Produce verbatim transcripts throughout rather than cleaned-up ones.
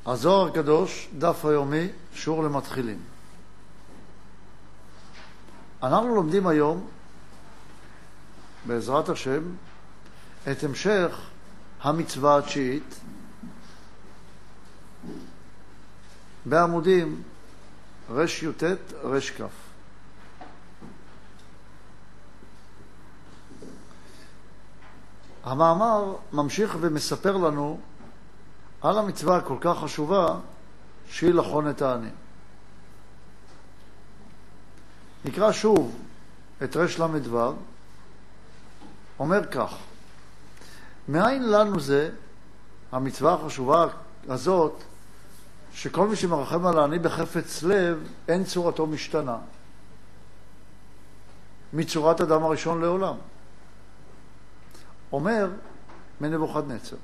הזוהר הקדוש, דף היומי, שיעור למתחילים. אנחנו לומדים היום, בעזרת השם, את המשך המצווה התשיעית בעמודים רש יוטט רש כף. המאמר ממשיך ומספר לנו על המצווה כל כך חשובה שהיא לחון את העני. נקרא שוב את רש למדבר, אומר כך: מאין לנו זה, המצווה החשובה הזאת, שכל מי שמרחם על העני בחפץ לב, אין צורתו משתנה מצורת אדם הראשון לעולם. אומר מנבוכדנצר,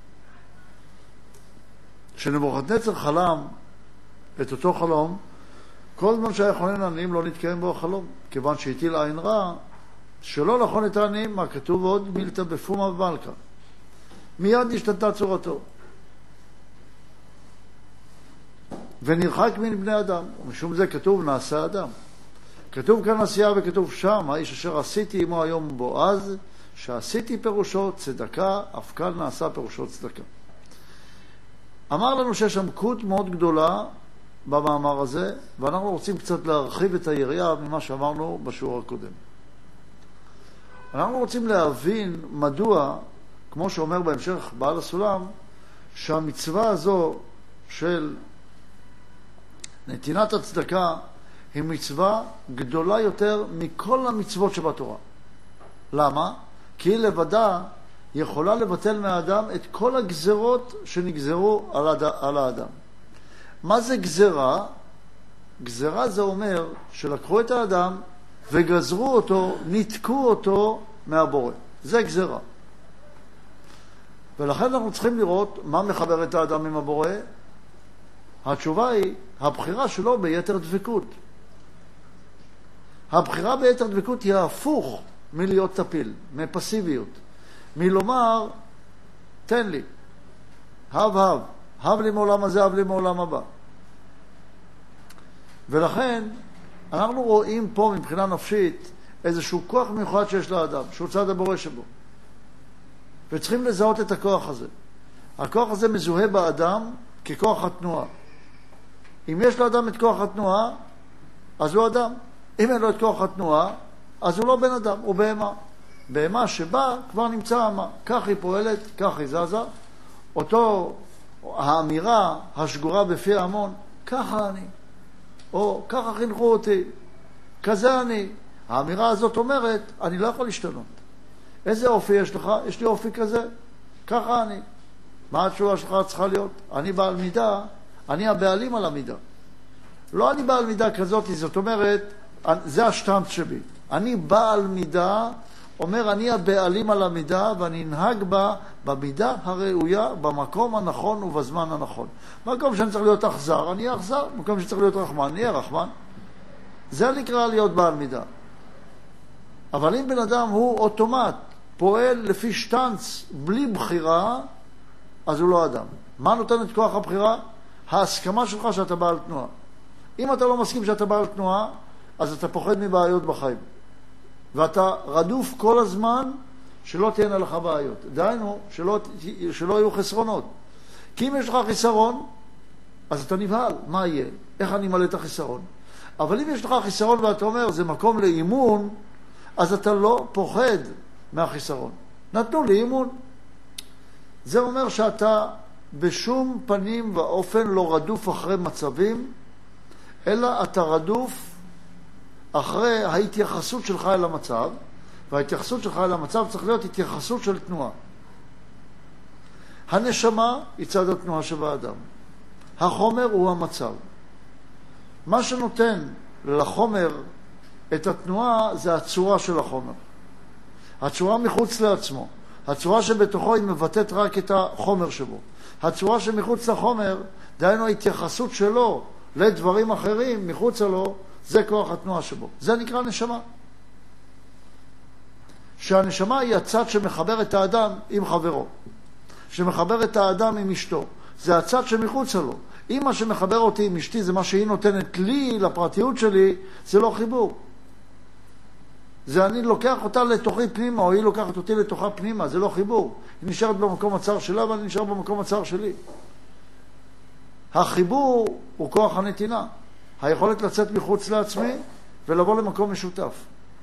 שנבוכדנצר חלם את אותו חלום, כל זמן שהיה חונן העניים לא נתקיים בו החלום, כיוון שהטיל עין רע שלא לחון את העניים, מה כתוב עוד מילתא בפומא ובמלכא, מיד השתנתה צורתו ונרחק מן בני אדם, ומשום זה כתוב נעשה אדם. כתוב כאן עשייה וכתוב שם, האיש אשר עשיתי עמו היום בועז, שעשיתי פירושו צדקה, אף כאן נעשה פירושו צדקה. אמר לנו שיש עמקות מאוד גדולה במאמר הזה, ואנחנו רוצים קצת להרחיב את היריעה ממה שאמרנו בשיעור הקודם. אנחנו רוצים להבין מדוע, כמו שאומר בהמשך בעל הסולם, שהמצווה הזו של נתינת הצדקה היא מצווה גדולה יותר מכל המצוות שבתורה. למה? כי היא לבדה יכולה לבטל מהאדם את כל הגזרות שנגזרו על, הד... על האדם. מה זה גזרה? גזרה זה אומר שלקחו את האדם וגזרו אותו, ניתקו אותו מהבורא. זה גזרה. ולכן אנחנו צריכים לראות מה מחבר את האדם עם הבורא. התשובה היא הבחירה שלו ביתר דבקות. הבחירה ביתר דבקות היא ההפוך מלהיות טפיל, מפסיביות, מלומר תן לי, הב הב, הב לי מעולם הזה, הב לי מעולם הבא. ולכן אנחנו רואים פה מבחינה נפשית איזשהו כוח מיוחד שיש לאדם, שהוא צד הבורא שבו, וצריכים לזהות את הכוח הזה. הכוח הזה מזוהה באדם ככוח התנועה. אם יש לאדם את כוח התנועה, אז הוא אדם. אם אין לו את כוח התנועה, אז הוא לא בן אדם, הוא בהמה. בהמה שבה כבר נמצא המה. כך היא פועלת, כך היא זזה. אותו האמירה השגורה בפי ההמון, ככה אני. או ככה חינכו אותי. כזה אני. האמירה הזאת אומרת, אני לא יכול להשתנות. איזה אופי יש לך? יש לי אופי כזה. ככה אני. מה התשובה שלך צריכה להיות? אני בעל מידה, אני הבעלים על המידה. לא אני בעל מידה כזאת, זאת אומרת, זה השטנץ שבי. אני בעל מידה, אומר אני הבעלים על המידה, ואני אנהג בה במידה הראויה, במקום הנכון ובזמן הנכון. במקום שאני צריך להיות אכזר, אני אהיה אכזר. במקום שאני צריך להיות רחמן, אני אהיה רחמן. זה נקרא להיות בעל מידה. אבל אם בן אדם הוא אוטומט, פועל לפי שטנץ, בלי בחירה, אז הוא לא אדם. מה נותן את כוח הבחירה? ההסכמה שלך שאתה בעל תנועה. אם אתה לא מסכים שאתה בעל תנועה, אז אתה פוחד מבעיות בחיים. ואתה רדוף כל הזמן שלא תהיינה לך בעיות. דהיינו, שלא, שלא יהיו חסרונות. כי אם יש לך חיסרון, אז אתה נבהל. מה יהיה? איך אני מלא את החיסרון? אבל אם יש לך חיסרון ואתה אומר, זה מקום לאימון, אז אתה לא פוחד מהחיסרון. נתנו לי אימון. זה אומר שאתה בשום פנים ואופן לא רדוף אחרי מצבים, אלא אתה רדוף אחרי ההתייחסות שלך אל המצב, וההתייחסות שלך אל המצב צריך להיות התייחסות של תנועה. הנשמה היא צד התנועה שבאדם. החומר הוא המצב. מה שנותן לחומר את התנועה זה הצורה של החומר. הצורה מחוץ לעצמו. הצורה שבתוכו היא מבטאת רק את החומר שבו. הצורה שמחוץ לחומר, דהיינו ההתייחסות שלו לדברים אחרים מחוץ לו, זה כוח התנועה שבו. זה נקרא נשמה. שהנשמה היא הצד שמחבר את האדם עם חברו. שמחבר את האדם עם אשתו. זה הצד שמחוץ לו. אם מה שמחבר אותי עם אשתי זה מה שהיא נותנת לי, לפרטיות שלי, זה לא חיבור. זה אני לוקח אותה לתוכי פנימה, או היא לוקחת אותי לתוכה פנימה, זה לא חיבור. היא נשארת במקום הצער שלה, ואני נשאר במקום הצער שלי. החיבור הוא כוח הנתינה. היכולת לצאת מחוץ לעצמי, ולבוא למקום משותף.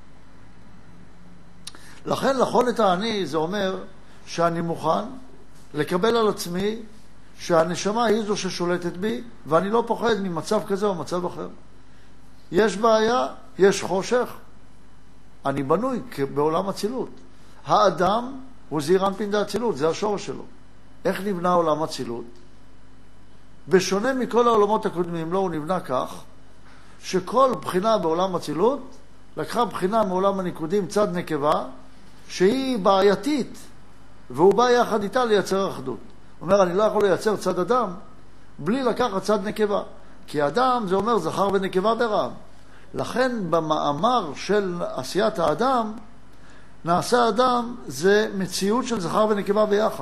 לכן, לאכול את האני, זה אומר שאני מוכן לקבל על עצמי שהנשמה היא זו ששולטת בי, ואני לא פוחד ממצב כזה או מצב אחר. יש בעיה, יש חושך, אני בנוי בעולם הצילות. האדם הוא זעיר אנפין דאצילות, זה השורש שלו. איך נבנה עולם הצילות? בשונה מכל העולמות הקודמים, לא הוא נבנה כך, שכל בחינה בעולם הצילות לקחה בחינה מעולם הניקודים צד נקבה, שהיא בעייתית, והוא בא יחד איתה לייצר אחדות. הוא אומר, אני לא יכול לייצר צד אדם בלי לקחת צד נקבה. כי אדם, זה אומר, זכר ונקבה ברעם. לכן במאמר של עשיית האדם, נעשה אדם זה מציאות של זכר ונקבה ביחד.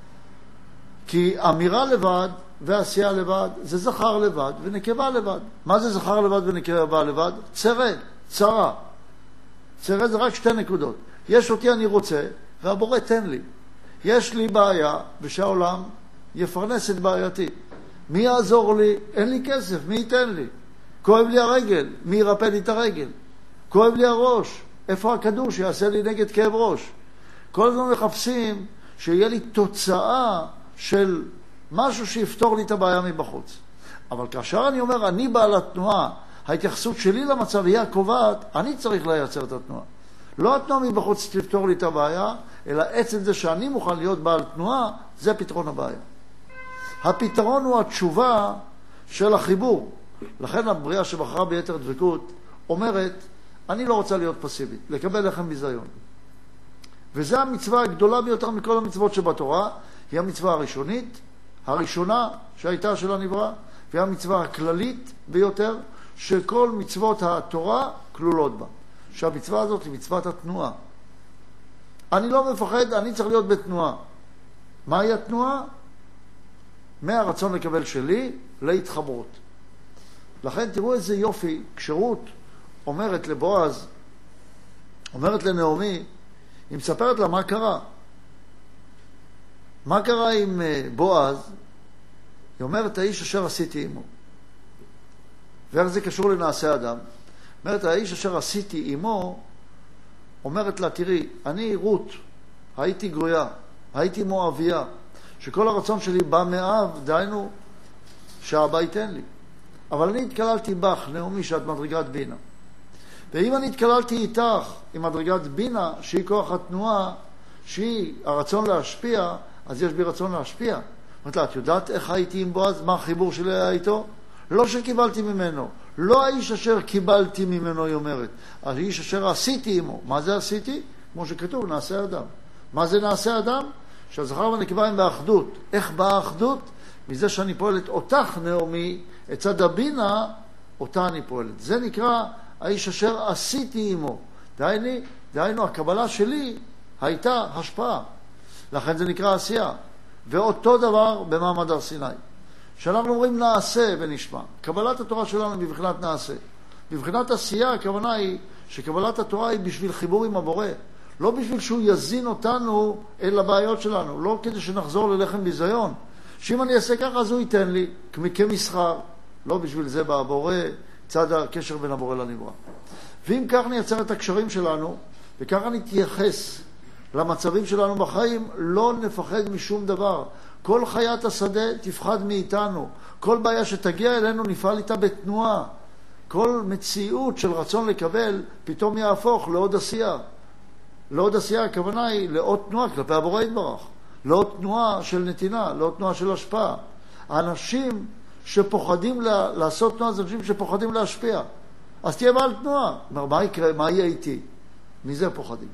כי אמירה לבד ועשייה לבד זה זכר לבד ונקבה לבד. מה זה זכר לבד ונקבה לבד? צרה, צרה. צרה זה רק שתי נקודות. יש אותי אני רוצה, והבורא תן לי. יש לי בעיה, ושהעולם יפרנס את בעייתי. מי יעזור לי? אין לי כסף, מי ייתן לי? כואב לי הרגל, מי ירפא לי את הרגל? כואב לי הראש, איפה הכדור שיעשה לי נגד כאב ראש? כל הזמן מחפשים שיהיה לי תוצאה של משהו שיפתור לי את הבעיה מבחוץ. אבל כאשר אני אומר, אני בעל התנועה, ההתייחסות שלי למצב היא הקובעת, אני צריך לייצר את התנועה. לא התנועה מבחוץ תפתור לי את הבעיה, אלא עצם זה שאני מוכן להיות בעל תנועה, זה פתרון הבעיה. הפתרון הוא התשובה של החיבור. לכן הבריאה שבחרה ביתר דבקות אומרת, אני לא רוצה להיות פסיבית, לקבל לכם ביזיון. וזו המצווה הגדולה ביותר מכל המצוות שבתורה, היא המצווה הראשונית, הראשונה שהייתה של הנברא, והיא המצווה הכללית ביותר, שכל מצוות התורה כלולות בה. שהמצווה הזאת היא מצוות התנועה. אני לא מפחד, אני צריך להיות בתנועה. מהי התנועה? מהרצון לקבל שלי להתחברות. לכן תראו איזה יופי, כשרות אומרת לבועז, אומרת לנעמי, היא מספרת לה מה קרה. מה קרה עם בועז? היא אומרת, האיש אשר עשיתי עמו. ואיך זה קשור לנעשה אדם? אומרת, האיש אשר עשיתי עמו, אומרת לה, תראי, אני רות, הייתי גרויה, הייתי מואביה, שכל הרצון שלי בא מאב, דהיינו, שהאבא ייתן לי. אבל אני התקללתי בך, נעמי, שאת מדרגת בינה. ואם אני התקללתי איתך, עם מדרגת בינה, שהיא כוח התנועה, שהיא הרצון להשפיע, אז יש בי רצון להשפיע. אומרת לה, את יודעת איך הייתי עם בועז? מה החיבור שלי היה איתו? לא שקיבלתי ממנו. לא האיש אשר קיבלתי ממנו, היא אומרת. האיש אשר עשיתי עמו. מה זה עשיתי? כמו שכתוב, נעשה אדם. מה זה נעשה אדם? שהזכר והנקבה הם באחדות. איך באה האחדות? מזה שאני פועלת אותך, נעמי, את צד הבינה, אותה אני פועלת. זה נקרא האיש אשר עשיתי עמו. דהיינו, דהיינו, הקבלה שלי הייתה השפעה. לכן זה נקרא עשייה. ואותו דבר במעמד הר סיני. שאנחנו אומרים נעשה ונשמע. קבלת התורה שלנו היא בבחינת נעשה. בבחינת עשייה, הכוונה היא שקבלת התורה היא בשביל חיבור עם הבורא. לא בשביל שהוא יזין אותנו אל הבעיות שלנו. לא כדי שנחזור ללחם ביזיון. שאם אני אעשה ככה, אז הוא ייתן לי כמסחר. לא בשביל זה בא הבורא, צד הקשר בין הבורא לנברא. ואם כך נייצר את הקשרים שלנו, וככה נתייחס למצבים שלנו בחיים, לא נפחד משום דבר. כל חיית השדה תפחד מאיתנו. כל בעיה שתגיע אלינו נפעל איתה בתנועה. כל מציאות של רצון לקבל פתאום יהפוך לעוד עשייה. לעוד עשייה, הכוונה היא לעוד תנועה כלפי הבורא יתברך. לעוד תנועה של נתינה, לעוד תנועה של השפעה. האנשים שפוחדים לה, לעשות תנועה, זה אנשים שפוחדים להשפיע. אז תהיה בעל תנועה. מה יקרה? מה יהיה איתי? מזה פוחדים.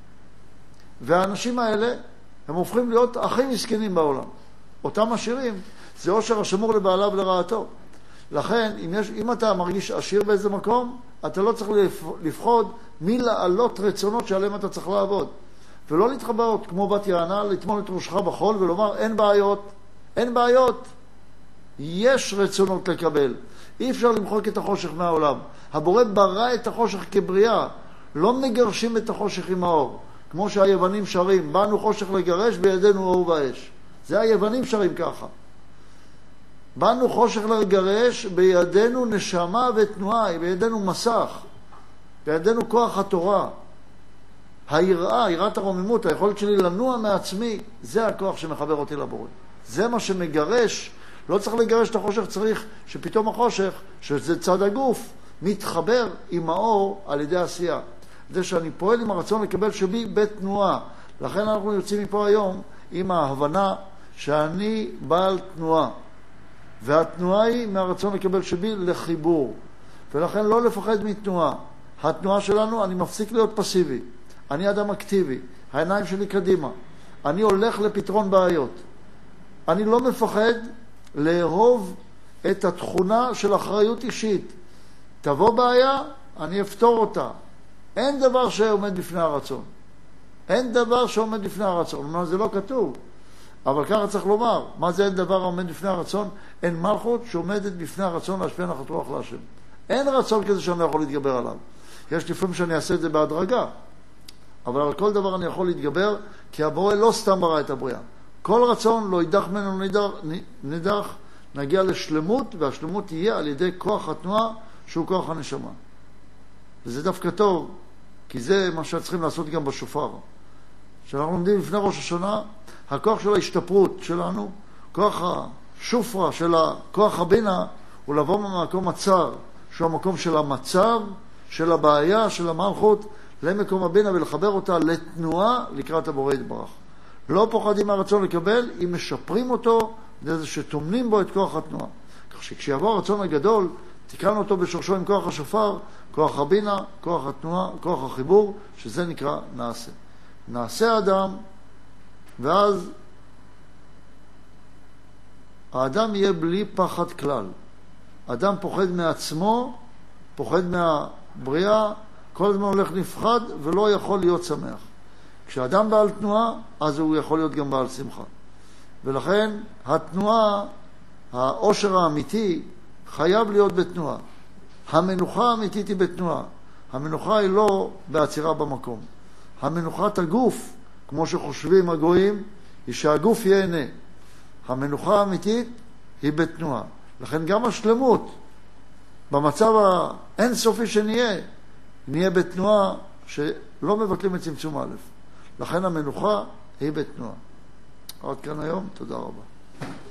והאנשים האלה, הם הופכים להיות הכי מסכנים בעולם. אותם עשירים, זה עושר השמור לבעליו לרעתו. לכן, אם, יש, אם אתה מרגיש עשיר באיזה מקום, אתה לא צריך לפחוד מי לעלות רצונות שעליהם אתה צריך לעבוד. ולא להתחבאות כמו בת יענה, לטמון את ראשך בחול ולומר, אין בעיות, אין בעיות. יש רצונות לקבל. אי אפשר למחוק את החושך מהעולם. הבורא ברא את החושך כבריאה. לא מגרשים את החושך עם האור. כמו שהיוונים שרים, באנו חושך לגרש, בידינו אור ואש. זה היוונים שרים ככה. באנו חושך לגרש, בידינו נשמה ותנועה, בידינו מסך, בידינו כוח התורה. היראה, יראת הרוממות, היכולת שלי לנוע מעצמי, זה הכוח שמחבר אותי לבורא. זה מה שמגרש. לא צריך לגרש את החושך, צריך שפתאום החושך, שזה צד הגוף, מתחבר עם האור על ידי עשייה. זה שאני פועל עם הרצון לקבל שבי בתנועה. לכן אנחנו יוצאים מפה היום עם ההבנה שאני בעל תנועה. והתנועה היא מהרצון לקבל שבי לחיבור. ולכן לא לפחד מתנועה. התנועה שלנו, אני מפסיק להיות פסיבי. אני אדם אקטיבי. העיניים שלי קדימה. אני הולך לפתרון בעיות. אני לא מפחד לאהוב את התכונה של אחריות אישית. תבוא בעיה, אני אפתור אותה. אין דבר שעומד בפני הרצון. אין דבר שעומד בפני הרצון. זה לא כתוב. אבל ככה צריך לומר. מה זה אין דבר העומד בפני הרצון? אין מלכות שעומדת בפני הרצון להשפיע נחת רוח להשם. אין רצון כזה שאני לא יכול להתגבר עליו. יש לפעמים שאני אעשה את זה בהדרגה. אבל על כל דבר אני יכול להתגבר, כי הבורא לא סתם ברא את הבריאה. כל רצון לא יידח ממנו נידח, נידח, נגיע לשלמות, והשלמות תהיה על ידי כוח התנועה, שהוא כוח הנשמה. וזה דווקא טוב, כי זה מה שצריכים לעשות גם בשופר. כשאנחנו לומדים לפני ראש השנה, הכוח של ההשתפרות שלנו, כוח השופרה של כוח הבינה, הוא לבוא ממקום הצר, שהוא המקום של המצב, של הבעיה, של המלכות, למקום הבינה ולחבר אותה לתנועה לקראת הבורא יתברך. לא פוחדים מהרצון לקבל, אם משפרים אותו, זה שתומנים בו את כוח התנועה. כך שכשיבוא הרצון הגדול, תקרן אותו בשורשו עם כוח השופר, כוח הבינה, כוח התנועה, כוח החיבור, שזה נקרא נעשה. נעשה האדם, ואז האדם יהיה בלי פחד כלל. אדם פוחד מעצמו, פוחד מהבריאה, כל הזמן הולך נפחד ולא יכול להיות שמח. כשאדם בעל תנועה, אז הוא יכול להיות גם בעל שמחה. ולכן התנועה, העושר האמיתי, חייב להיות בתנועה. המנוחה האמיתית היא בתנועה. המנוחה היא לא בעצירה במקום. המנוחת הגוף, כמו שחושבים הגויים, היא שהגוף ייהנה. המנוחה האמיתית היא בתנועה. לכן גם השלמות, במצב האינסופי שנהיה, נהיה בתנועה שלא מבטלים את צמצום א'. לכן המנוחה היא בתנועה. עד כאן היום, תודה רבה.